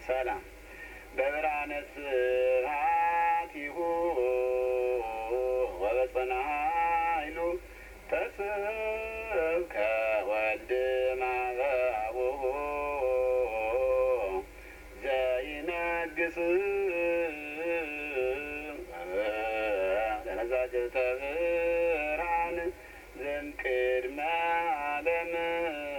ሰላም በብርሃነ ስብሐቲሁ ወበጽንዓ ኃይሉ ተስብከ ወልድ ማርያሙ ዘይነግስ ለነዛጀተ ብርሃን ዘእምቅድመ ዓለም